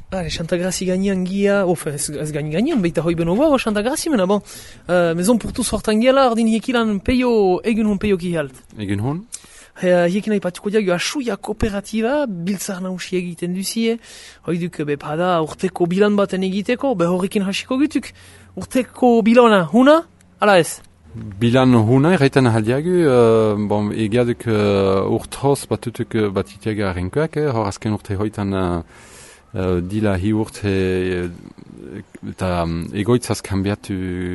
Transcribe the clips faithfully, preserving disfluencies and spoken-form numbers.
Ah, Santa Grazi gainean gia, of, ez, ez gaini gainean, beita hoi beno guago Santa Grazi, mena bon, uh, mezon purtuz hortan giala, ordin hiekilan peio, egun hon peio ki halt. Egun hon? Uh, hiekin aipatuko diago asuia kooperatiba, biltzar nausi egiten duzie, hoi duk, be, pada urteko bilan baten egiteko, be horrekin hasiko gutuk, urteko bilana, huna, ala ez? Bilan huna, erraiten ahaldiagu, uh, bon, egiaduk uh, urthoz batutuk uh, batitiaga arrenkoak, eh, hor azken urte hoitan uh, uh, dila hi urte uh, eta um, egoitzaz kanbiatu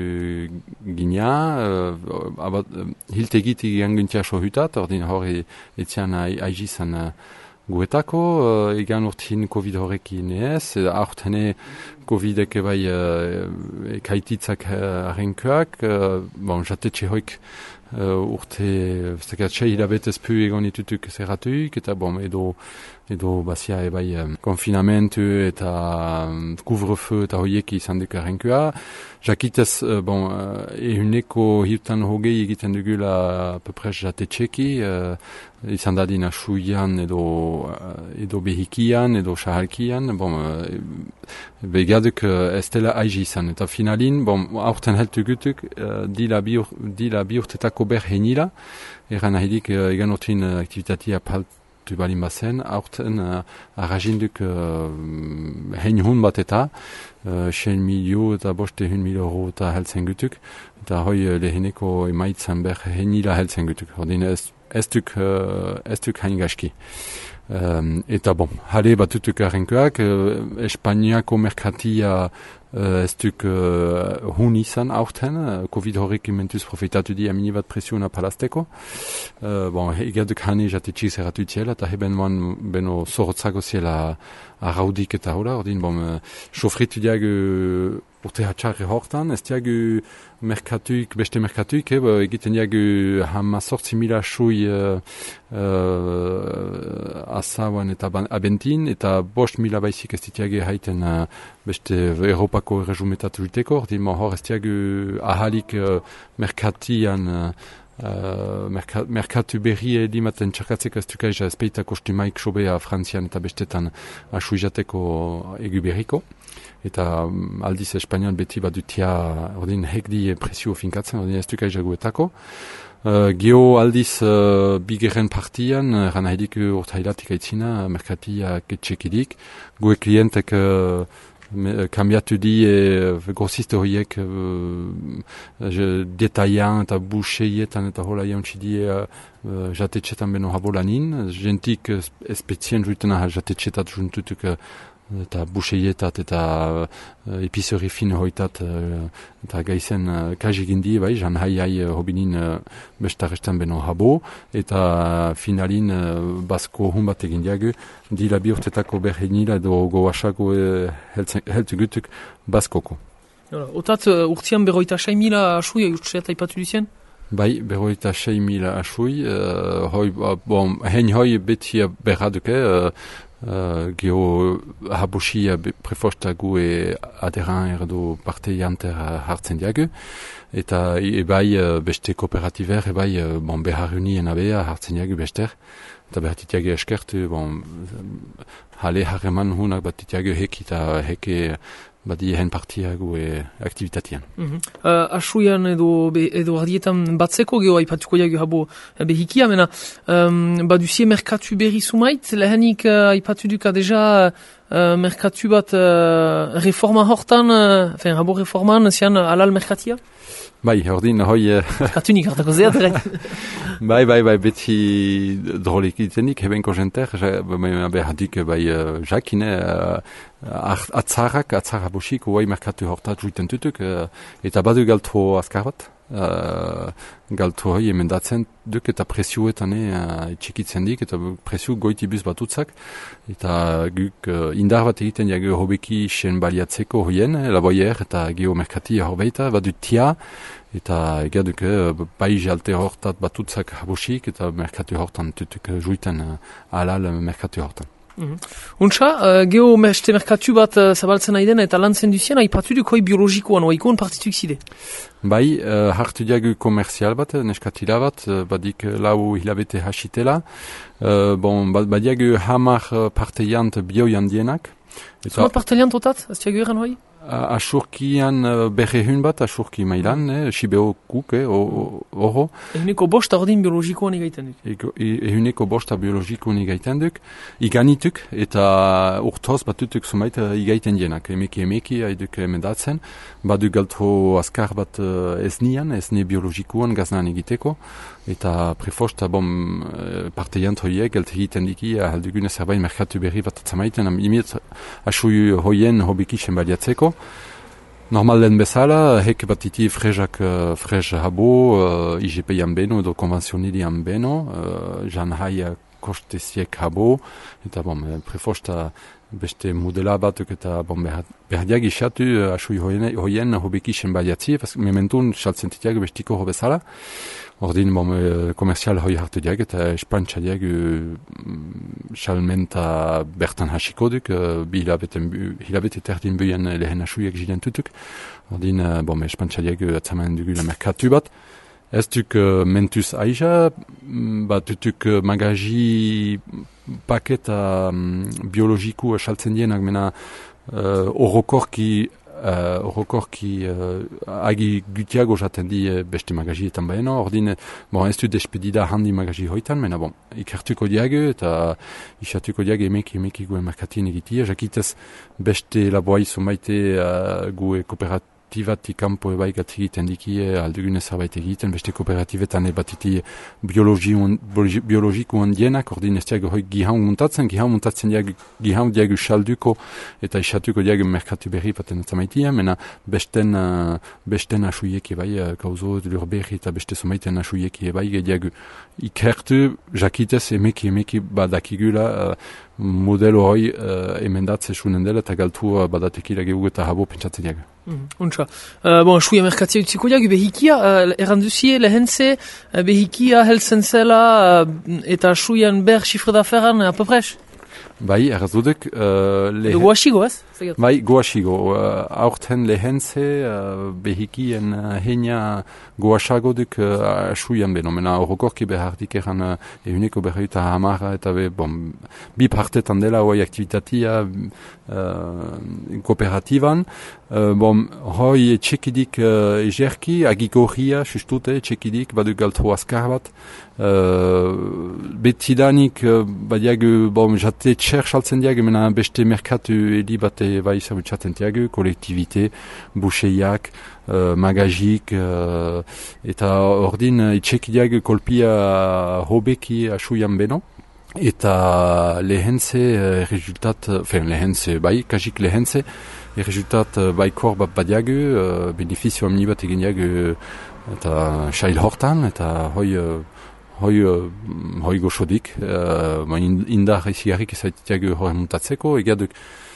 gina, uh, aber uh, hiltegiti ganguntia sohutat, ordin hor e, etzian aigizan uh, guetako, uh, egan urtin Covid horrekin ez, aurtene Covidek ebai uh, ekaititzak arrenkoak, uh, bon, jatetxe hoik uh, urte, zekatxe hilabetez pu egon itutuk zerratuik, eta bon, edo, edo bazia ebai um, konfinamentu eta um, couvre-feu eta hoiek izan duk arrenkoa. Jakitez, uh, bon, uh, ehuneko hiutan hogei egiten dugula pepres jatetxeki, uh, izan dadin asuian edo, uh, edo behikian, edo sahalkian, bon, uh, begaduk uh, ez dela aizi izan. Eta finalin, bon, aurten heltu gutuk, uh, dila, bi ur, dila bi urtetako ber henila, eran ahidik uh, egan urtin uh, aktivitatea paltu balin bazen, aurten uh, arrajinduk uh, hein hun bat eta, Uh, sen milio eta boste hun mil euro eta heltzen gutuk, eta hoi uh, leheneko emaitzan ber henila heltzen gutuk. Ordin ez, ez duk, uh, ez duk hain gaski. Um, eta bon, hale batutuk arrenkoak, uh, Espainiako merkatia uh, ez duk uh, hun izan aurten, uh, Covid horrek mentuz profitatu di amini bat presiuna palazteko. Uh, bon, egaduk hane jatetxik zerratu itziela, eta heben man beno zorotzago ziela arraudik eta hola, ordin, bon, uh, sofritu diag uh, urte hatxarri hortan, ez diag uh, merkatuik, beste merkatuik, eh, egiten diag uh, hama sortzi mila sui uh, uh, azawan eta abentin, eta bost mila baizik ez ditiag haiten uh, beste Europako erresumetatu juteko, ordin, bon, hor ez diag uh, ahalik uh, merkatian uh, Uh, merka, merkatu berri edimaten txarkatzeko ez dukaiz ezpeitako stimaik sobea Frantzian eta bestetan asuizateko egu berriko. Eta um, aldiz Espainian beti badutia ordin hekdi presio finkatzen, ordin ez dukaiz aguetako. Uh, Geo aldiz uh, bigeren partian, uh, rana hedik urtailatik aitzina, merkatiak etxekidik. Gue klientek uh, kambiatu di e, grosiste horiek e, detailan eta buseietan eta hola jauntzi di e, jatetxetan beno habolanin. Gentik espezien juitena jatetxetat juntutuk eta buseietat eta uh, episori fin hoitat uh, eta gaizen uh, kajigindi, bai, jan hai hai hobinin uh, bestarestan beno habo, eta finalin uh, basko hun bat egin diagu, dila bi urtetako berhenila edo goaxago uh, heltu gutuk baskoko. Otat, uh, urtian berroita sei mila asui utxeat aipatu duzien? Bai, berroita sei mila asui, uh, hoi, uh, bon, hen hoi beti berraduke, uh, Uh, geho habosia prefostagu e aderan erdo parte janter hartzen diagu, eta ebai uh, beste kooperativer ebai uh, bon, beharunien abea hartzen diagu bester, eta behatitiagu eskertu, bon, hale harreman hunak batitiagu hek eta heke badi hen partiagu e aktivitatian. Mm-hmm. Uh, asuian edo, be, edo ardietan batzeko geho aipatuko jagu habo behikia, mena um, baduzie merkatu berri sumait, lehenik uh, aipatu duka deja uh, merkatu bat uh, reforma hortan, uh, fen, habo reforman, zian alal merkatia? Bai, ordin, hoi... Merkatunik hartako zeatret. Bai, bai, bai, beti drolik itenik, hebenko jenter, behadik, bai, jakine, atzarrak, atzarra bosik, oai merkatu hortat juiten tutuk, eta badu galto azkar bat, galto hoi emendatzen duk eta presioetan txikitzen dik, eta presio goitibuz batutzak, eta guk indar bat egiten jago hobeki sen baliatzeko hoien, laboier eta geomerkatia horbeita, badu tia, eta egaduk bai jalte hortat batutzak habosik, eta merkatu hortan tutuk juiten alal merkatu hortan. Mm-hmm. Untsa, uh, geho beste merkatu bat uh, zabaltzen nahi dena eta lantzen duzien, haipatu duk hoi biologikoan, oaikon partituk zide? Bai, uh, hartu diagu komerzial bat, neskatila bat, uh, badik lau hilabete hasitela. Uh, bon, badiagu hamar parteiant bioian dienak. Zuma parteiant otat, ez diagu eran hoi? Asurkian berrehun bat, asurki mailan, eh, sibeo kuk, eh, horro. Ehuneko bosta ordin biologikoan igaiten duk. Ehuneko bosta biologikoan igaiten duk. Iganituk, eta urtoz batutuk sumait igaiten dienak. Emeki emeki, haiduk emendatzen. Badu galtho askar bat ez nian, ez ne biologikoan gaznan egiteko. Eta prefosta, bom, parteiant hoiek, galt egiten diki, ahaldugune zerbait merkatu berri bat atzamaiten, imiet asui hoien hobikixen baliatzeko. Normal den bezala, hek batiti frezak uh, frez habo, uh, I G P-ian beno, edo konvenzionilian beno, uh, jan haia kostesiek habo, eta bom, prefosta beste modela batuk eta bon, berdiak isatu uh, asui hoien, hoien hobikixen baliatzi, mementun saltzentitiak bestiko ho bezala. Ordin, bom, e, komerzial hoi hartu diag eta espantxa diag salmenta bertan hasiko duk, e, bi hilabete terdin buien lehen asuiek ziren tutuk. Ordin, e, bom, espantxa diag atzaman dugu la merkatu bat. Ez duk e, mentuz aiza, bat tutuk magaji paketa um, biologiku saltzen dienak, mena orokorki Uh, Orokorki uh, agi gutiago jaten di uh, beste magazietan baino, ordin, bon, ez du despedida handi magazi hoitan, mena bon, ikertuko diago eta isatuko diago emeki emeki gue merkatien egitia, jakitez beste laboai zumaite uh, gue kooperativatik kampo ebai gatzigiten dikie aldugune zerbait egiten, beste kooperativetan ebatiti biologiko handienak, ordin ez diago hoi gihaun muntatzen, gihaun muntatzen diago, gihaun diago salduko eta isatuko diago merkatu berri paten atzamaitia, mena besten, uh, besten asuiek ebai, uh, kauzo lur berri eta beste zumaiten asuiek ebai, diago ikertu, jakitez emeki emeki badakigula uh, modelo hoi uh, emendatze sunen dela eta galtu uh, badatekila gehu eta habo pentsatzen diago. Mm, Untsa. Uh, bon, suia merkatzia utziko diago, behikia, uh, erranduzie, lehentze, uh, behikia heltzen zela uh, eta suian ber chifre d'affaires apopres? Bai, errazudek... Uh, lehen... Goaxigo, ez? Bai, goaxigo. Uh, aurten lehentze, uh, behikien uh, heina goaxago duk uh, asuian beno. Mena horrokorki behardik eran uh, ehuneko berreuta hamara eta be, bon, bi partetan dela hoi aktivitatia uh, kooperatiban. Uh, bon, hoi txekidik uh, ejerki, agigorria, sustute, txekidik, badu galtro askar bat. Uh, betidanik uh, badiagu, bon, jate txer saltzen diagu, mena beste merkatu edi bate bai zabutxaten diagu, kolektivite, buxeiak, uh, magajik, uh, eta ordin uh, itxekidiagu kolpia hobeki asuian beno. Eta lehentze uh, resultat, fen lehentze, bai, kajik lehentze, resultat uh, bai kor bat badiagu, uh, benefizio amni bat egin diagu, eta xail hortan, eta hoi... Uh, hoi, uh, hoi goxodik, uh, indar izigarrik ezaitiago hori muntatzeko, egaduk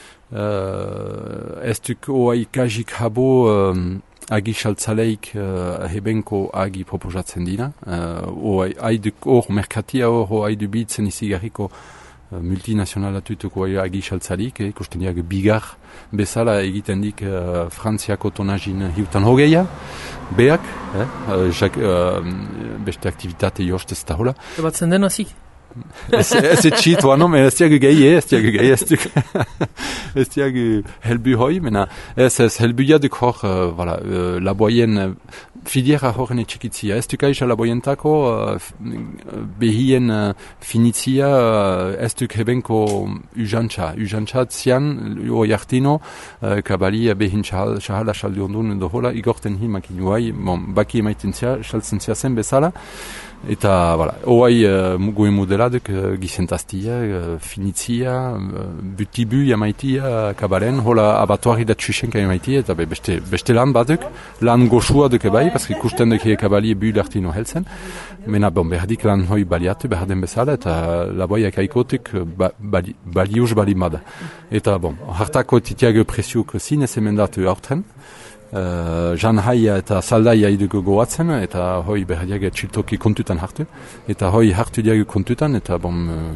uh, ez duk oai kajik habo um, agi saltzaleik uh, hebenko agi proposatzen dina, uh, oai haiduk hor merkatia hor haidu bitzen izigarriko uh, multinazionalatutuko agi saltzalik, eh, ikusten diag bigar bezala egiten dik uh, Frantziako tonazin hiutan hogeia, beak, eh, uh, jak, uh, beste aktivitate jostez eta hola. Batzen den hazik? Ez etxit, bueno, ez diagu gehi, ez diagu gehi, ez diagu, ez diagu helbu hoi, mena, ez ez helbuia duk hor, uh, voilà, uh, laboien fidiera horren etxikitzia. Ez duk aiza laboientako uh, behien uh, finitzia, uh, ez duk hebenko ujantza, ujantza zian, oi artino, uh, kabali behin xahala xaldi ondun edo hola, igorten hi makinuai, bon, baki emaiten zia, xaltzen zia zen bezala, eta, voilà, oai uh, goe modeladuk uh, gizentaztia, uh, finitzia, uh, butibu jamaitia kabalen, hola abatuari dat txusenka jamaitia, eta be, beste, beste lan baduk, lan goxua duke bai, paski ikusten duke kabali bu lartino helzen, mena bon, berdik lan hoi baliatu, berden bezala, eta laboiak aikotuk ba, bali, baliuz balimada. Eta bon, hartako titiago presiuk zinez emendatu aurten, Uh, jan haia eta saldaia idugu goatzen, eta hoi berdiaga txiltoki kontutan hartu, eta hoi hartu diagu kontutan, eta bon, uh,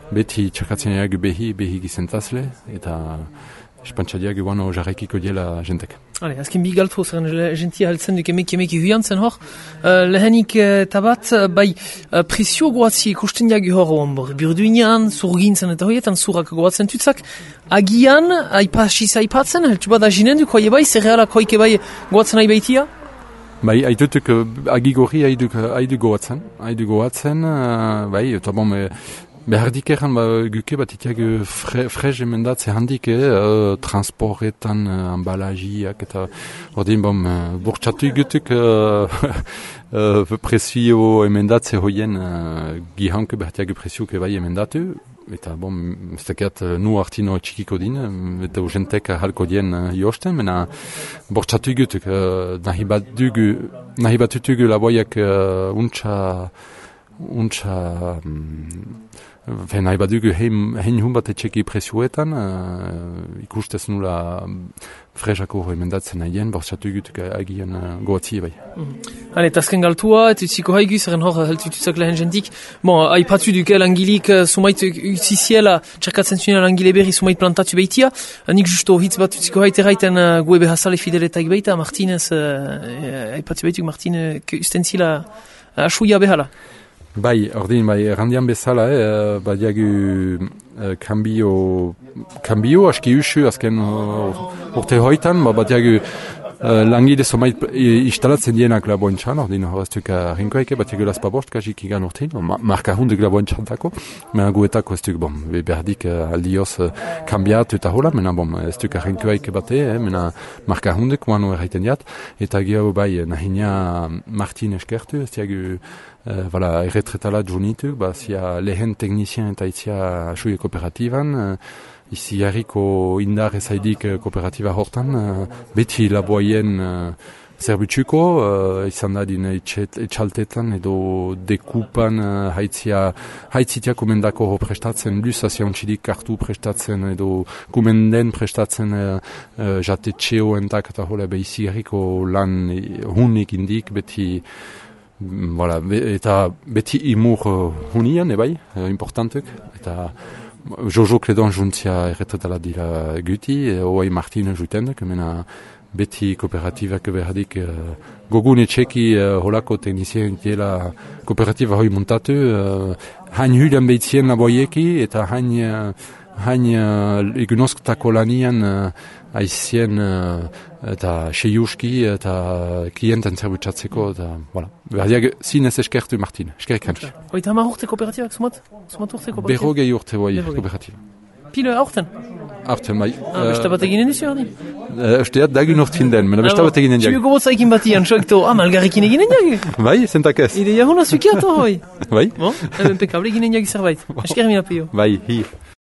beti txakatzen diagu behi, behi gizentazle, eta espantsa diagu guano jarraikiko diela jentek. Hale, azken bi galtu zeren gentia heltzen duk emeki emeki huiantzen hor. Uh, lehenik uh, tabat, uh, bai, uh, presio goatzi ikusten diagu hor ombor. Birduinean, zurgintzen eta hoietan zurak goatzen tutzak. Agian, aipasiz aipatzen, heltu bada jinen duk, hoi bai, zerreala koike bai goatzen aibaitia? Bai, haitutuk agi gorri haiduk goatzen, haiduk goatzen, uh, bai, eta bom, e, behar dikeran ba, guke bat itiak fre, frez emendatze handik, uh, transportetan, uh, embalagiak, eta ordin bom, uh, burtsatu gutuk uh, uh, presio emendatze hoien uh, gihanke behar tiak presioke bai emendatu, eta bom, ez dakiat nu artino txikiko din, eta ujentek halko dien uh, josten, mena burtsatu gutuk, uh, nahi bat dugu, nahi bat tutugu laboiak uh, untxa, untxa, um, Fen nahi badugu hein hun bat etxeki presioetan, uh, ikustez nula frezako emendatzen nahien, bortzatu gutuk agian uh, goatzi bai. Mm. Hale, tazken galtua, et utziko haigu, zerren hor heltutuzak lehen jentik. Bon, haipatu duke langilik uh, sumait utziziela, txerkatzen zuen langile berri sumait plantatu behitia. Nik justo hitz bat utziko haiteraiten uh, gue behazale fideletak behita, Martinez, haipatu uh, behituk Martinez, ustenzila uh, asuia behala. Bai, ordin, bai, errandian bezala, eh, badiagu eh, kambio, kambio aski usu, azken uh, urte hoitan, ba, badiagu uh, langile somait instalatzen dienak laboentxan, ordin, horaztuk rinkoike, badiagu las pabost, kajik igan urtein, ma, marka hunduk laboentxantako, mena guetako ez duk, bom, behardik uh, aldioz uh, kambiatu eta hola, mena, bom, ez duk rinkoike bate, eh, mena marka hunduk, guano erraiten diat, eta gero, bai, nahinia Martin eskertu, ez diagu, Uh, voilà, erretretala junitu, ba, zia lehen teknizien eta itzia suie kooperatiban, uh, izi harriko indar ezaidik uh, kooperatiba hortan, uh, beti laboaien uh, zerbutsuko, uh, izan da din etxaltetan edo dekupan uh, haitzia, haitzitia kumendako ho prestatzen, luz azia ontsidik hartu prestatzen edo kumenden prestatzen uh, uh, jate txeo entak eta hola behizi harriko lan hunik indik beti. Voilà, be, eta beti imur uh, hunian, ebai, uh, importantek, eta Jojo Kledon juntzia erretretala dira guti, e, oai Martin jutendek, mena beti kooperativak behardik uh, gogun etxeki uh, holako teknizien dela kooperatiba hoi muntatu, uh, hain hulian behitzien laboieki, eta hain, uh, hain uh, egunosketako lanian uh, aizien uh, eta seiuski eta klienten zerbutsatzeko, eta, voilà. Berdiak zinez eskertu Martin, eskerrik hansi. Oita hama urte kooperatibak, sumat? Sumat urte kooperatibak? Berrogei urte boi kooperatibak. Pile aurten? Aurten, bai. Ah, besta bat eginen duzu, hori? Usteat dagun urtin den, mena besta bat eginen diag. Txugu gobotzaikin batian, soekto, ah, malgarrikin eginen diag? Bai, zentak ez. Ideia hona zukiatu, hoi? Bai. Bon, impecable eginen diag zerbait. Eskerri mina pio. Bai, hi.